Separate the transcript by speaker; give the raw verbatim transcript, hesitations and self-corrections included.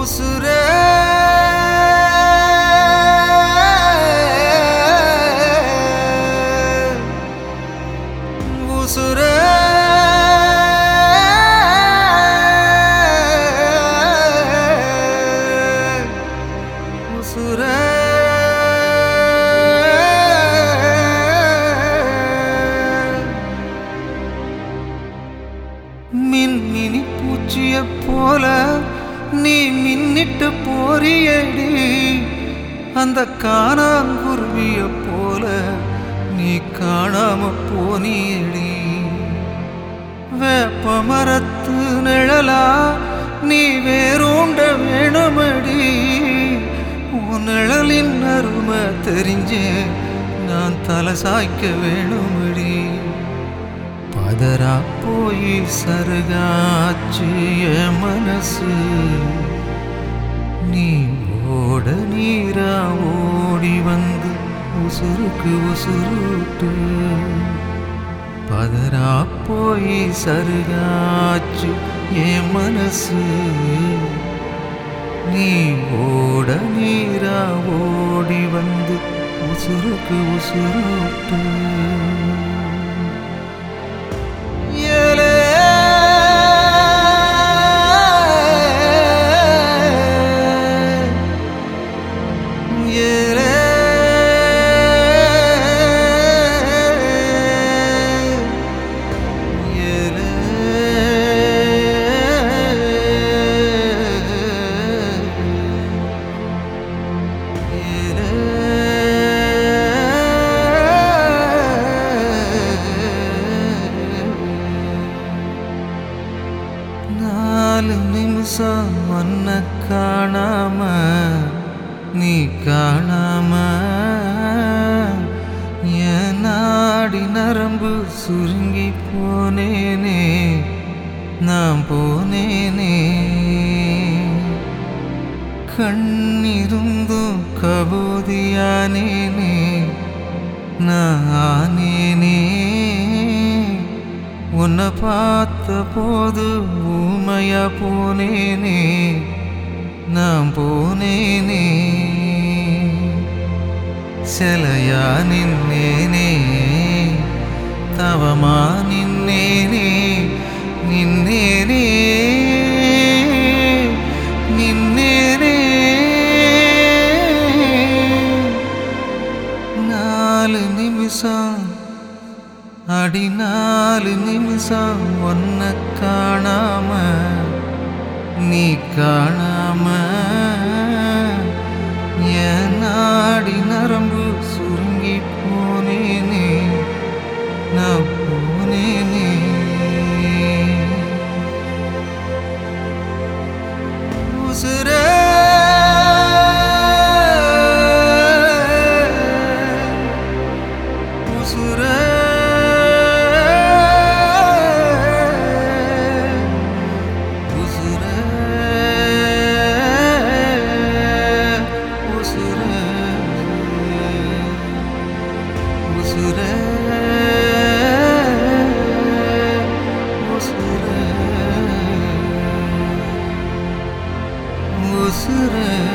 Speaker 1: உசுரே உசுரே உசுரே மின்மினி பூச்சிய போல நீ மின்னிட்டு போறியடி, அந்த காணாங்குருவிய போல நீ காணாம போனியடி. வேப்ப மரத்து நிழலா நீ வேறோண்ட வேணுமடி, உன் நிழலின் அருமை தெரிஞ்சே நான் தலை சாய்க்க வேணுமடி. பதரா போய் சருகாச்சு என் மனசு, நீ ஓட நீரா ஓடி வந்து உசுருக்கு உசுருட்டு. பதரா போய் சருகாச்சு என் மனசு, நீ ஓட நீரா ஓடி வந்து உசுருக்கு உசுருட்டு. நாலு நிமிஷம் ஒன்ன காணாம நீ காணாம, என் நாடி நரம்பு சுருங்கி போனேனே நான் போனேனே. கண்ணிருந்தும் கபூதியானேனே நான் ஆனேனே. உன்னை பார்த்த போது ஊமையா போனேனே நான் போனேனே. சிலையா நின்னேனே தவமா நின்னேனே நின்னேனே நின்னேனே. நாலு நிமிஷம் அடி நாலு நிமிஷம் ஒன்ன காணாம நீ காணாம, என் நாடி நரம்பு சுருங்கி போனேனே நான் போனேனே. உசுரே உசுரே உசுரே